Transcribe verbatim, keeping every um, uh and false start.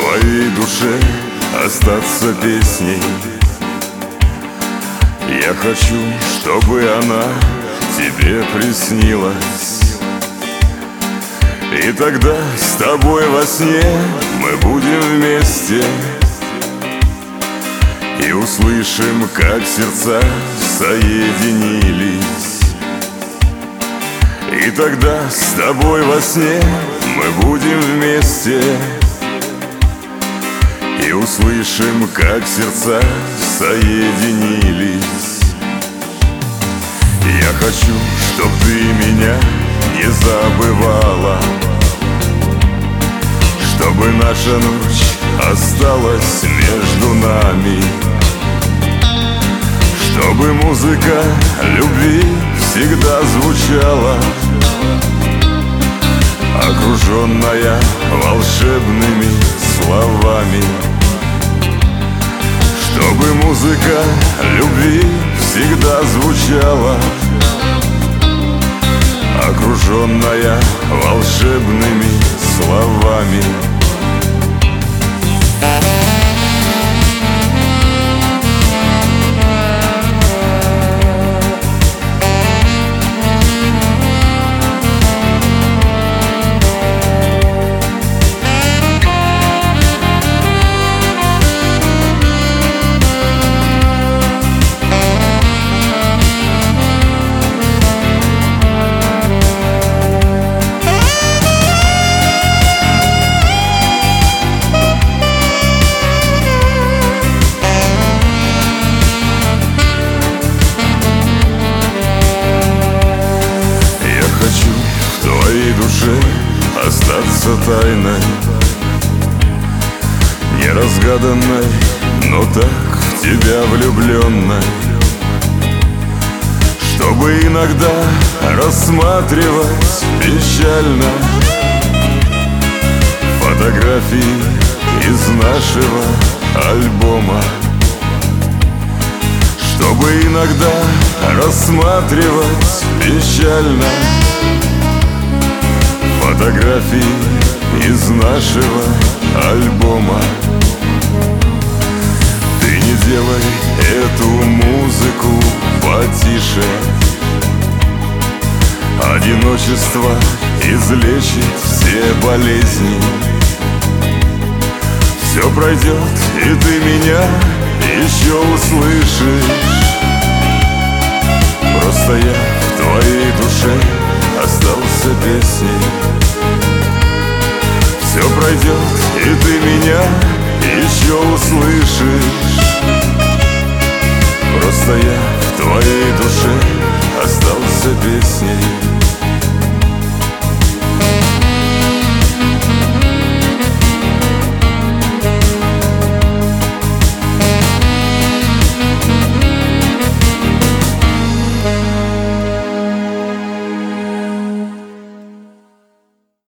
твоей душе остаться песней. Я хочу, чтобы она тебе приснилась, и тогда с тобой во сне мы будем вместе и услышим, как сердца соединились. И тогда с тобой во сне мы будем вместе и услышим, как сердца соединились. Я хочу, чтоб ты меня не забывала, чтобы наша ночь осталась между нами, чтобы музыка любви всегда звучала, окруженная волшебными словами. Чтобы музыка любви всегда звучала, окруженная волшебными словами. Душе остаться тайной, неразгаданной, но так в тебя влюбленной, чтобы иногда рассматривать печально фотографии из нашего альбома, чтобы иногда рассматривать печально фотографии из нашего альбома. Ты не делай эту музыку потише, одиночество излечит все болезни. Все пройдет, и ты меня еще услышишь. Просто я в твоей душе остался песней. Все пройдет, и ты меня еще услышишь. Просто я в твоей душе остался песней.